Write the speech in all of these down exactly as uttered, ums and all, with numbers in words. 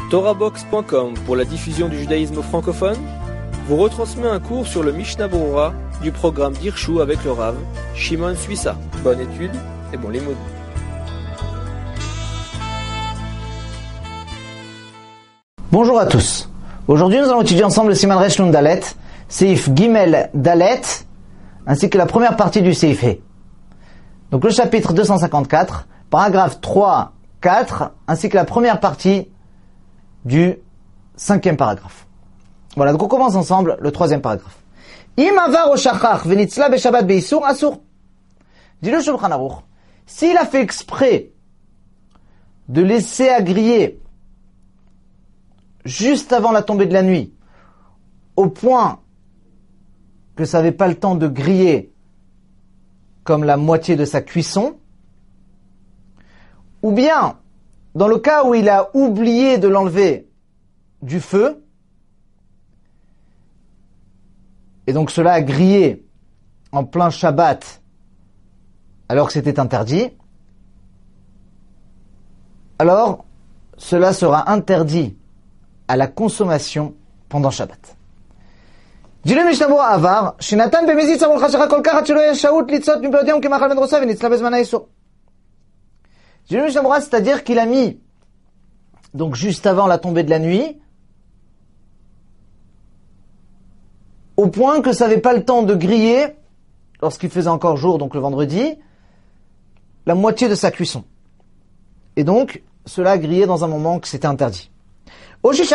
Torahbox point com pour la diffusion du judaïsme francophone vous retransmet un cours sur le Mishnah Berurah du programme d'Hirshu avec le Rav Shimon Suissa. Bonne étude et bon limoud. Bonjour à tous. Aujourd'hui, nous allons étudier ensemble le Siman Resh Nun Dalet, Seif Gimel Dalet, ainsi que la première partie du Seif He. Donc le chapitre deux cent cinquante-quatre, paragraphe trois, quatre, ainsi que la première partie du cinquième paragraphe. Voilà, donc on commence ensemble le troisième paragraphe. Im avar o shachach venitzla beshabbat beisur asur. Dit le Shulchan Aruch, s'il a fait exprès de laisser à griller juste avant la tombée de la nuit, au point que ça n'avait pas le temps de griller comme la moitié de sa cuisson, ou bien dans le cas où il a oublié de l'enlever du feu, et donc cela a grillé en plein Shabbat alors que c'était interdit, alors cela sera interdit à la consommation pendant Shabbat. Dit le Mishnah Berurah Avar, Shinatan bemezid samul chashacha kol kach shelo yesh shaut litzot mipeh yom kemachal ben rosa venitzla bezman ha'isur. Dit le Mishnah Berurah, c'est-à-dire qu'il a mis, donc juste avant la tombée de la nuit, au point que ça n'avait pas le temps de griller, lorsqu'il faisait encore jour, donc le vendredi, la moitié de sa cuisson. Et donc, cela a grillé dans un moment que c'était interdit. Ou bien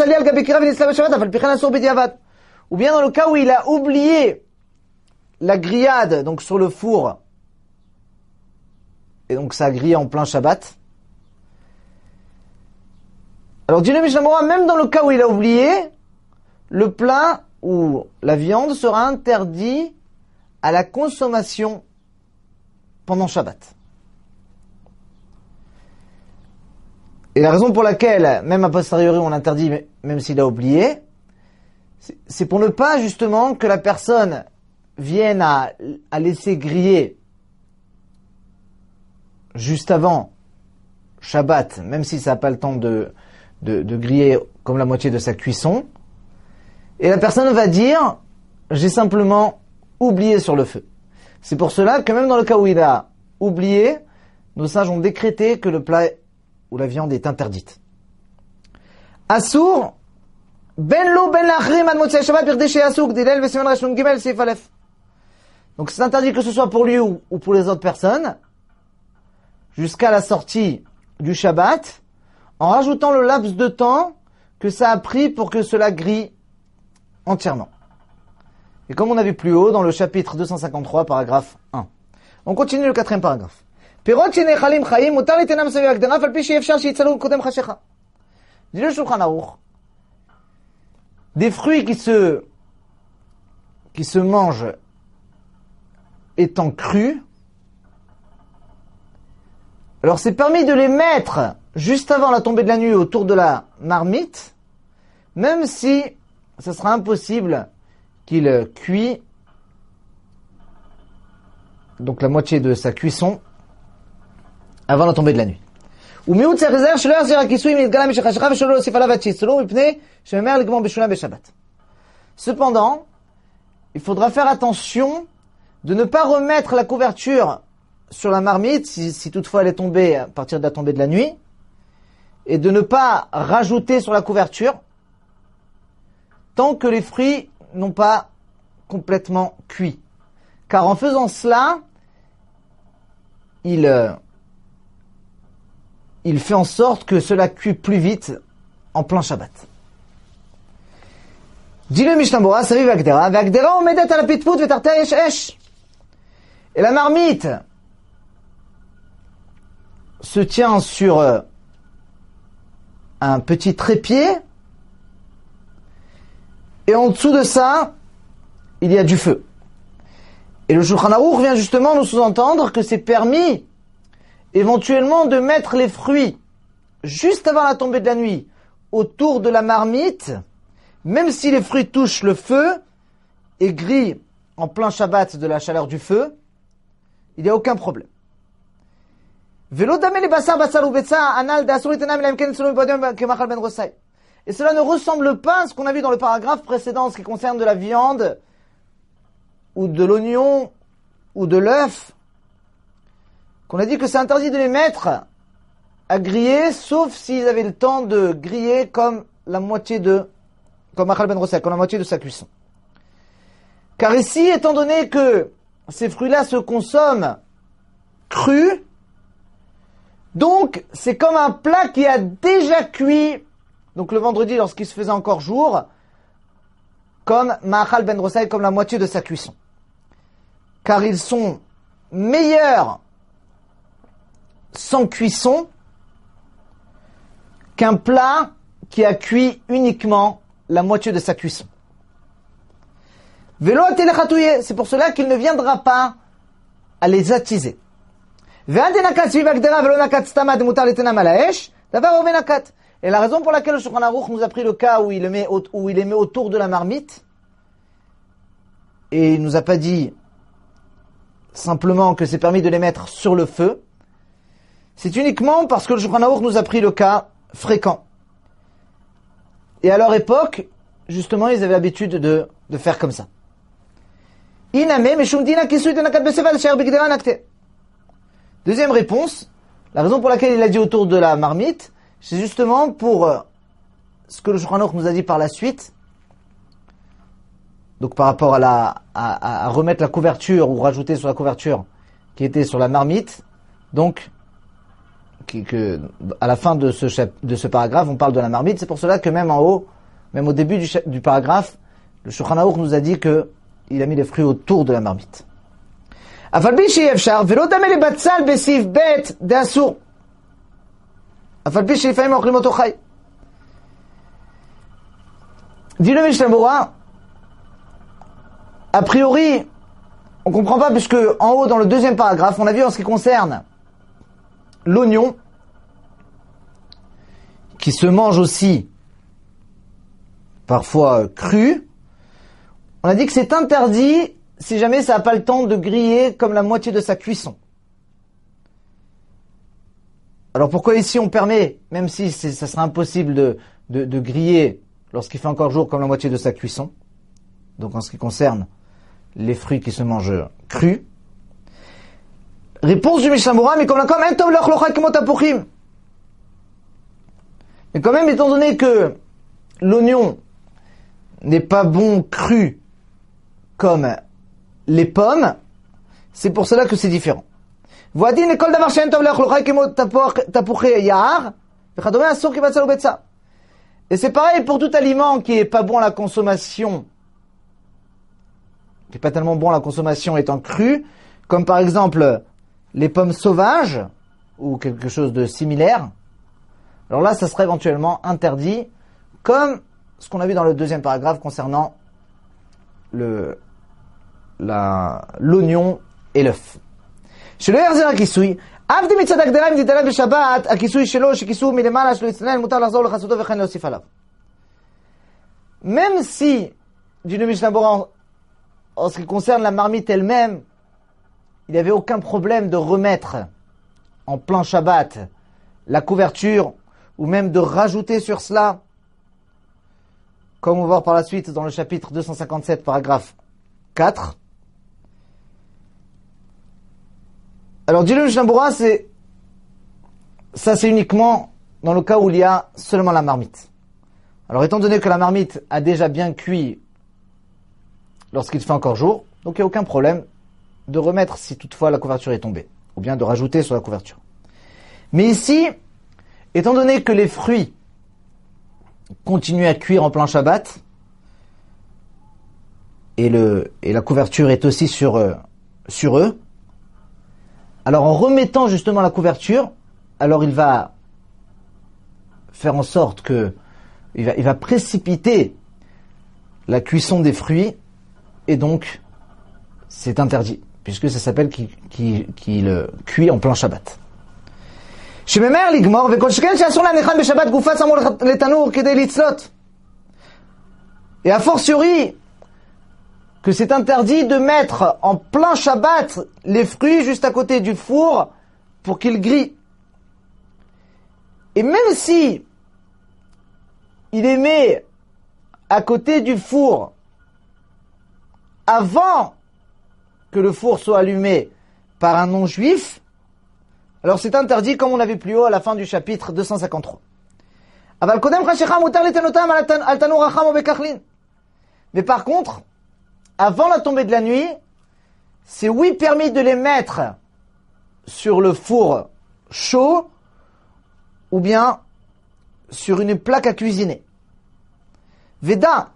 dans le cas où il a oublié la grillade, donc sur le four, et donc ça a grillé en plein Shabbat. Alors dit le Mishnah Berurah, même dans le cas où il a oublié, le plat ou la viande sera interdit à la consommation pendant Shabbat. Et la raison pour laquelle, même a posteriori, on l'interdit, même s'il a oublié, c'est pour ne pas justement que la personne vienne à, à laisser griller juste avant Shabbat, même si ça n'a pas le temps de, de, de griller comme la moitié de sa cuisson. Et la personne va dire, j'ai simplement oublié sur le feu. C'est pour cela que même dans le cas où il a oublié, nos sages ont décrété que le plat où la viande est interdite. Assour, ben lo ben lachrim ad motzei Shabbat birdi she'asuk dilel v'siman resh nun gimel seif alef. Donc c'est interdit que ce soit pour lui ou, ou pour les autres personnes, jusqu'à la sortie du Shabbat, en rajoutant le laps de temps que ça a pris pour que cela grille entièrement. Et comme on a vu plus haut dans le chapitre deux cent cinquante-trois, paragraphe un. On continue le quatrième paragraphe. Pirot shenechalim chayim mutar litenam saviv hagdera af al pi she'efshar sheyitzalou kodem chashecha. Dit le Shulchan Aruch, des fruits qui se qui se mangent étant crus, alors c'est permis de les mettre juste avant la tombée de la nuit autour de la marmite, même si ce sera impossible qu'il cuit donc la moitié de sa cuisson avant la tombée de la nuit. Cependant, il faudra faire attention de ne pas remettre la couverture sur la marmite, si, si toutefois elle est tombée à partir de la tombée de la nuit, et de ne pas rajouter sur la couverture tant que les fruits n'ont pas complètement cuit. Car en faisant cela, il, euh, il fait en sorte que cela cuit plus vite en plein Shabbat. Dit le Mishnah Berurah, saviv hagdera, v'hagdera omedet al hapitput v'tartea yesh esh. Et la marmite se tient sur euh, un petit trépied, et en dessous de ça, il y a du feu. Et le Shulchan Aruch vient justement nous sous-entendre que c'est permis éventuellement de mettre les fruits juste avant la tombée de la nuit autour de la marmite, même si les fruits touchent le feu et grillent en plein Shabbat de la chaleur du feu, il n'y a aucun problème. Velo dame le basar basar ou betsa anal d'asur itenam elaim ken selon podium kemachal ben rosai. Et cela ne ressemble pas à ce qu'on a vu dans le paragraphe précédent, en ce qui concerne de la viande, ou de l'oignon, ou de l'œuf, qu'on a dit que c'est interdit de les mettre à griller, sauf s'ils avaient le temps de griller comme la moitié de, comme Machal ben Rosai, comme la moitié de sa cuisson. Car ici, étant donné que ces fruits-là se consomment crus, donc c'est comme un plat qui a déjà cuit, donc le vendredi lorsqu'il se faisait encore jour, comme Ma'achal ben Rosai, comme la moitié de sa cuisson. Car ils sont meilleurs sans cuisson qu'un plat qui a cuit uniquement la moitié de sa cuisson. Velo atelechatouye, c'est pour cela qu'il ne viendra pas à les attiser. Et la raison pour laquelle le Shulchan Aruch nous a pris le cas où il les met, où il les met autour de la marmite, et il nous a pas dit simplement que c'est permis de les mettre sur le feu, c'est uniquement parce que le Shulchan Aruch nous a pris le cas fréquent. Et à leur époque, justement, ils avaient l'habitude de, de faire comme ça. Deuxième réponse, la raison pour laquelle il a dit autour de la marmite, c'est justement pour euh, ce que le Shulchan Aruch nous a dit par la suite. Donc par rapport à, la, à, à remettre la couverture ou rajouter sur la couverture qui était sur la marmite. Donc, qui, que, à la fin de ce, chap, de ce paragraphe, on parle de la marmite. C'est pour cela que même en haut, même au début du, du paragraphe, le Shulchan Aruch nous a dit que il a mis les fruits autour de la marmite. Afalpi she'efshar velo dame le batzal besif bet d'asur. Afalpi she'lifamim ochlim oto chay. Dit le Mishnah Berurah, a priori, on comprend pas puisque en haut dans le deuxième paragraphe, on a vu en ce qui concerne l'oignon, qui se mange aussi parfois cru, on a dit que c'est interdit si jamais ça n'a pas le temps de griller comme la moitié de sa cuisson. Alors pourquoi ici on permet, même si c'est, ça sera impossible de, de, de griller lorsqu'il fait encore jour comme la moitié de sa cuisson, donc en ce qui concerne les fruits qui se mangent crus. Réponse du Mishnah Berurah, mais comme la comme un tov l'achlocha kemot tapuchim. Mais quand même, étant donné que l'oignon n'est pas bon cru comme les pommes, c'est pour cela que c'est différent. Voadin ekol davar she'en tov l'achlocha kemot tapuchi ya'ar v'chadome asur kivatzal ubetza. Et c'est pareil pour tout aliment qui est pas bon à la consommation, qui est pas tellement bon à la consommation étant cru, comme par exemple les pommes sauvages ou quelque chose de similaire. Alors là, ça serait éventuellement interdit, comme ce qu'on a vu dans le deuxième paragraphe concernant le la l'oignon et l'œuf. Chez le Herzer Akisui, Avdi mitzad agdera im ditala b'Shabbat, Akisui shelo shekisu milemala shelo yitzanel mutar lahzor lechasoto v'chen leosif alav. Même si, dit le Mishnah Berurah, en ce qui concerne la marmite elle-même, il n'y avait aucun problème de remettre en plein Shabbat la couverture ou même de rajouter sur cela, comme on va voir par la suite dans le chapitre deux cent cinquante-sept, paragraphe quatre. Alors, dit le Mishnah Berurah, c'est, ça c'est uniquement dans le cas où il y a seulement la marmite. Alors, étant donné que la marmite a déjà bien cuit lorsqu'il fait encore jour, donc il n'y a aucun problème de remettre si toutefois la couverture est tombée, ou bien de rajouter sur la couverture. Mais ici, étant donné que les fruits continuent à cuire en plein Shabbat, et, le, et la couverture est aussi sur, euh, sur eux, alors en remettant justement la couverture, alors il va faire en sorte que il va, il va précipiter la cuisson des fruits, et donc c'est interdit, puisque ça s'appelle qu'il qui, qui le cuit en plein Shabbat. Et a fortiori que c'est interdit de mettre en plein Shabbat les fruits juste à côté du four pour qu'ils grillent. Et même si il est mis à côté du four avant que le four soit allumé par un non-juif, alors c'est interdit comme on l'a vu plus haut à la fin du chapitre deux cent cinquante-trois. Mais par contre, avant la tombée de la nuit, c'est oui permis de les mettre sur le four chaud ou bien sur une plaque à cuisiner. Veda,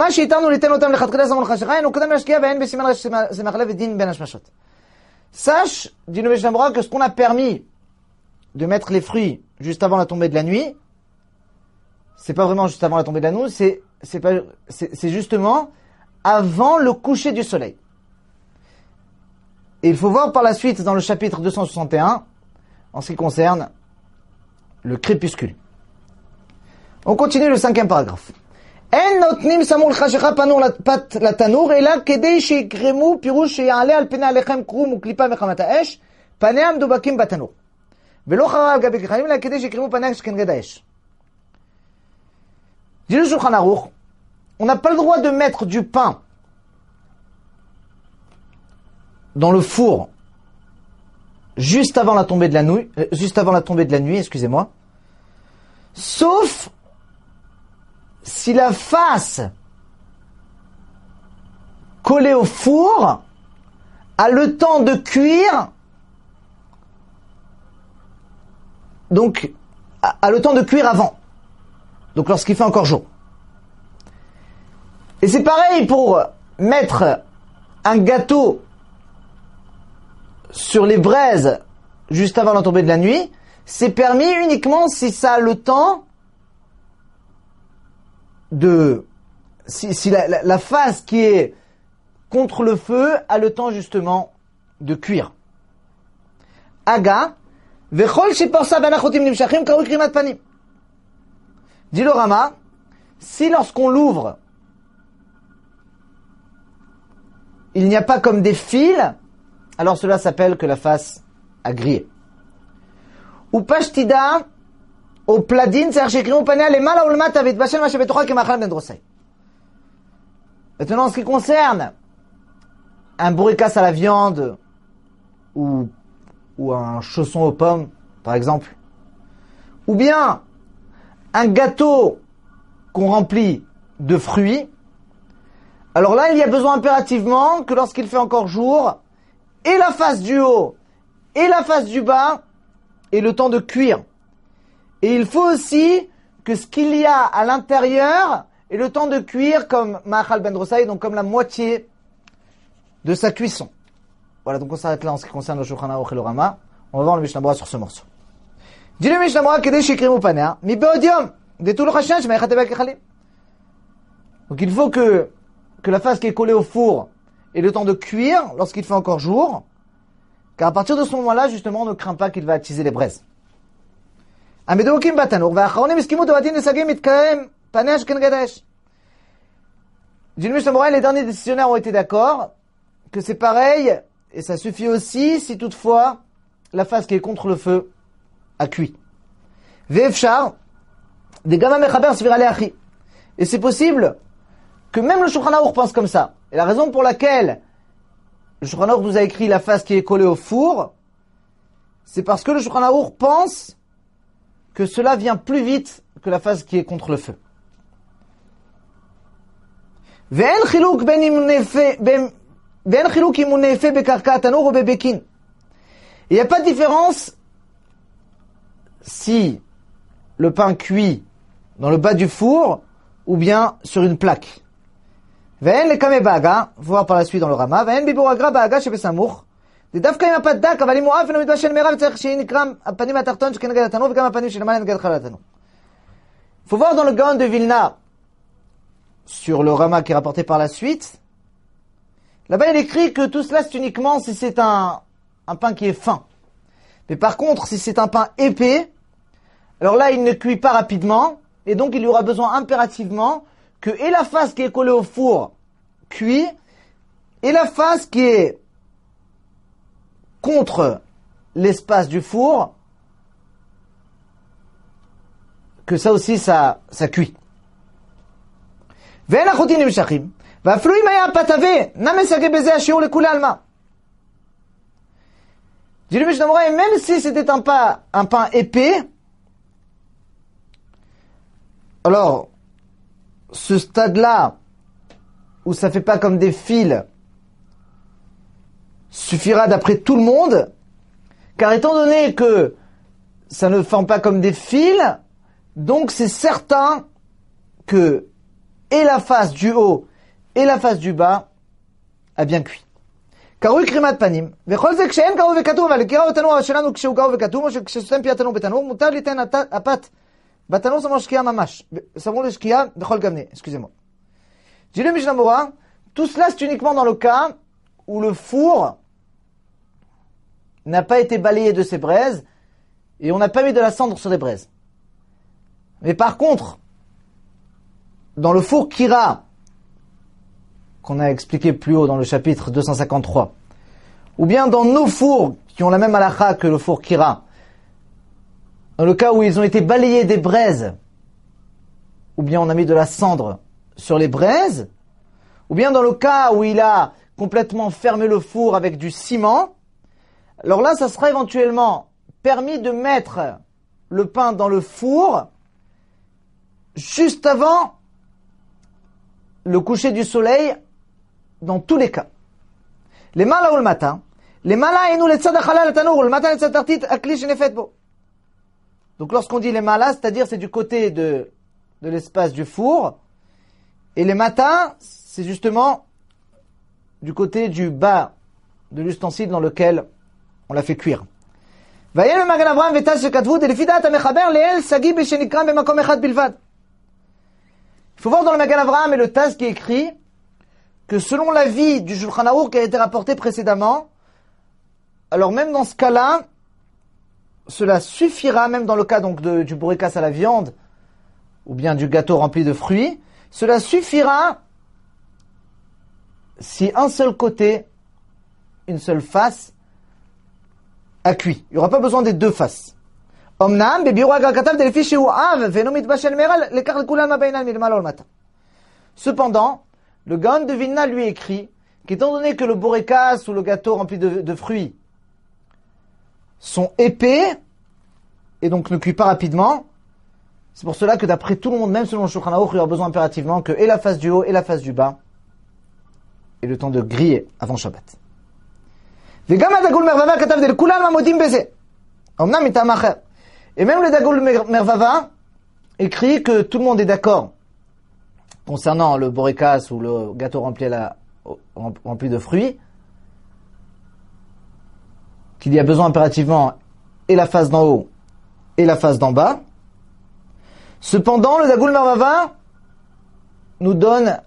sache, dit le Mishnah Berurah, que ce qu'on a permis de mettre les fruits juste avant la tombée de la nuit, c'est pas vraiment juste avant la tombée de la nuit, c'est, c'est, pas, c'est, c'est justement avant le coucher du soleil. Et il faut voir par la suite dans le chapitre deux cent soixante et un, en ce qui concerne le crépuscule. On continue le cinquième paragraphe. En notnim samul chashecha panur pat latanur ela kedei sheyikremu pirush sheyale al pnei alechem krum uklipa mechamat haesh panei amdubakim batanur velo chara al gabi kechalim ela kedei sheyikremu panei keneged haesh. Dit le Shulchan Aruch, on n'a pas le droit de mettre du pain dans le four juste avant la tombée de la nuit, euh, juste avant la tombée de la nuit, excusez-moi, sauf si la face collée au four a le temps de cuire, donc a, a le temps de cuire avant, donc lorsqu'il fait encore jour. Et c'est pareil pour mettre un gâteau sur les braises juste avant la tombée de la nuit, c'est permis uniquement si ça a le temps de... Si, si la, la, la face qui est contre le feu a le temps justement de cuire. Aga, vechol sheporsa benachotim nimshachim karu krimat panim. Dit le Rama, si lorsqu'on l'ouvre, il n'y a pas comme des fils, alors cela s'appelle que la face a grillé. Ou pashtida, au pladin, c'est-à-dire shekrimu panea lemala ulmata vitbashel ma shebetocha kemachal ben drosai. Maintenant, en ce qui concerne un bourricasse à la viande ou, ou un chausson aux pommes, par exemple, ou bien un gâteau qu'on remplit de fruits, alors là, il y a besoin impérativement que lorsqu'il fait encore jour, et la face du haut et la face du bas aient le temps de cuire. Et il faut aussi que ce qu'il y a à l'intérieur ait le temps de cuire comme Ma'achal ben Drosai, donc comme la moitié de sa cuisson. Voilà, donc on s'arrête là en ce qui concerne le Shulchan Aruch et le Rama. On va voir le Mishnah Berurah sur ce morceau. Dis le Mishnah Berurah kedei shekrimu panea mi beodium de tout le chashan shema'ichat eba kechalim. Donc il faut que que la face qui est collée au four ait le temps de cuire lorsqu'il fait encore jour, car à partir de ce moment-là, justement, on ne craint pas qu'il va attiser les braises. המדוקים בתנור, והאחרונים הסכימו דבתים נסגים מתקיים פניה שכנגד האש. Dit le Mishnah Berurah, les derniers décisionnaires ont été d'accord que c'est pareil, et ça suffit aussi si toutefois la face qui est contre le feu a cuit. Ve'efshar, des gamma mechaber svira le'achi. Et c'est possible que même le Shulchan Aruch pense comme ça. Et la raison pour laquelle le Shulchan Aruch nous a écrit la face qui est collée au four, c'est parce que le Shulchan Aruch pense que cela vient plus vite que la phase qui est contre le feu. Il n'y a pas de différence si le pain cuit dans le bas du four ou bien sur une plaque. Il faut voir par la suite dans le Rama. דווקא עם הפדק, אבל אם הוא אף אינו מתבשל מרב, צריך שנקרם הפנים התחתון שכנגד התנור, וגם הפנים שלמעלה נגד חלל התנור. Il faut voir dans le Gaon de Vilna, sur le Rama qui est rapporté par la suite, là-bas il écrit que tout cela c'est uniquement si c'est un, un pain qui est fin. Mais par contre, si c'est un pain épais, alors là il ne cuit pas rapidement, et donc il y aura besoin impérativement que et la face qui est collée au four cuit, et la face qui est contre l'espace du four que ça aussi, ça, ça cuit. ואין החוטין נמשכים, ואפילו אם היה פת עבה, נא מסגה בזה השיעור לכולי עלמא. Dit le Mishnah Moura, et même si c'était un pain, un pain épais, alors, ce stade-là, où ça fait pas comme des fils, suffira d'après tout le monde, car étant donné que ça ne forme pas comme des fils, donc c'est certain que et la face du haut et la face du bas a bien cuit. קרוי קרימת פנים, וכל זה כשאין קרוב וכתוב, אבל קירה בתנור שלנו כשהוא קרוב וכתוב, או כשסותם פי התנור בתנור, מותר ליתן הפת בתנור סמור שקיעה ממש, סמור לשקיעה בכל גמנה, excusez-moi. Dit le Mishnah Moura, tout cela c'est uniquement dans le cas où le four n'a pas été balayé de ses braises et on n'a pas mis de la cendre sur les braises. Mais par contre, dans le four Kira, qu'on a expliqué plus haut dans le chapitre deux cent cinquante-trois, ou bien dans nos fours qui ont la même halakha que le four Kira, dans le cas où ils ont été balayés des braises, ou bien on a mis de la cendre sur les braises, ou bien dans le cas où il a complètement fermé le four avec du ciment, alors là, ça sera éventuellement permis de mettre le pain dans le four juste avant le coucher du soleil, dans tous les cas. Les mala ou le matin, les mala et nous les tzad achala le tanour, le matin les tzad tartit akli shenefet bo. Donc lorsqu'on dit les mala, c'est-à-dire c'est du côté de, de l'espace du four, et les matins, c'est justement du côté du bas de l'ustensile dans lequel on l'a fait cuire. ויהיה למגן אברהם ותז שכתבו דלפי דעת המחבר לאל סגי שנקרא במקום אחד בלבד. Il faut voir dans le Magan Avraham et le Taz qui est écrit que selon l'avis du Shulchan Aruch qui a été rapporté précédemment, alors même dans ce cas-là, cela suffira, même dans le cas donc de, du bourrikas à la viande, ou bien du gâteau rempli de fruits, cela suffira si un seul côté, une seule face, a cuit. Il n'y aura pas besoin des deux faces. אמנם בביאור הגר כתב דלפי שהוא אב ואינו מתבשל מרע לקח לכולם הבינן מלמעלה ולמטה. Cependant, le Gaon de Vilna lui écrit qu'étant donné que le bourrikas ou le gâteau rempli de, de fruits sont épais et donc ne cuit pas rapidement, c'est pour cela que d'après tout le monde, même selon le Shulchan Aruch, il y aura besoin impérativement que et la face du haut et la face du bas ait le temps de griller avant Shabbat. וגם הדגול מרבבה כתב דלכולם המודים בזה. אמנם מטעם אחר. Et même le Dagul Mervava écrit que tout le monde est d'accord concernant le bourrikas ou le gâteau rempli, à la, rempli de fruits, qu'il y a besoin impérativement et la face d'en haut et la face d'en bas. Cependant, le Dagul Mervava nous donne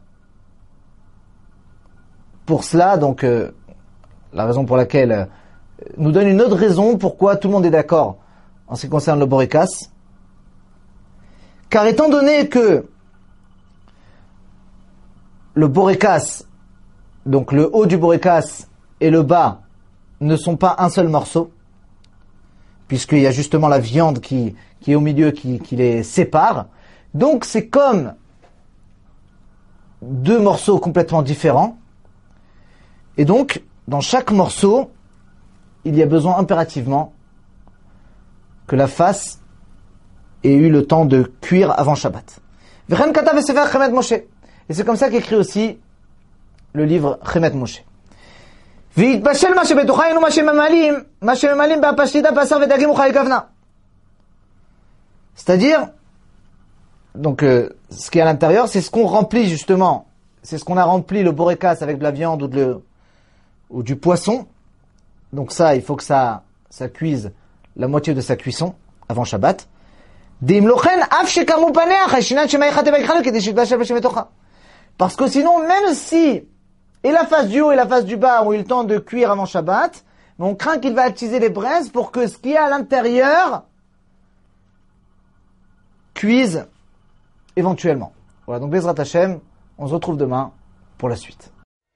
pour cela, donc euh, la raison pour laquelle, euh, nous donne une autre raison pourquoi tout le monde est d'accord en ce qui concerne le bourrikas, car étant donné que le bourrikas, donc le haut du bourrikas et le bas, ne sont pas un seul morceau, puisqu'il y a justement la viande qui, qui est au milieu, qui, qui les sépare, donc c'est comme deux morceaux complètement différents, et donc dans chaque morceau, il y a besoin impérativement que la face ait eu le temps de cuire avant Shabbat. Et c'est comme ça qu'écrit aussi le livre Chemet Moshe. C'est-à-dire, donc euh, ce qui est à l'intérieur, c'est ce qu'on remplit justement, c'est ce qu'on a rempli le bourrikas avec de la viande ou, de le, ou du poisson. Donc ça, il faut que ça, ça cuise la moitié de sa cuisson avant Shabbat. Parce que sinon, même si et la face du haut et la face du bas ont eu le temps de cuire avant Shabbat, mais on craint qu'il va attiser les braises pour que ce qui est à l'intérieur cuise éventuellement. Voilà, donc Bezrat Hashem, on se retrouve demain pour la suite.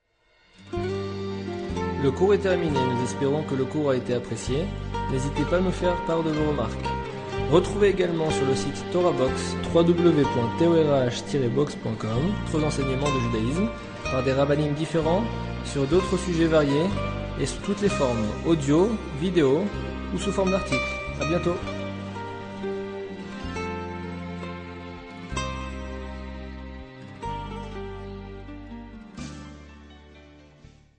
Le cours est terminé, nous espérons que le cours a été apprécié. N'hésitez pas à nous faire part de vos remarques. Retrouvez également sur le site TorahBox w w w point torah tiret box point com d'autres enseignements de judaïsme par des rabbinim différents sur d'autres sujets variés et sous toutes les formes audio, vidéo ou sous forme d'articles. À bientôt.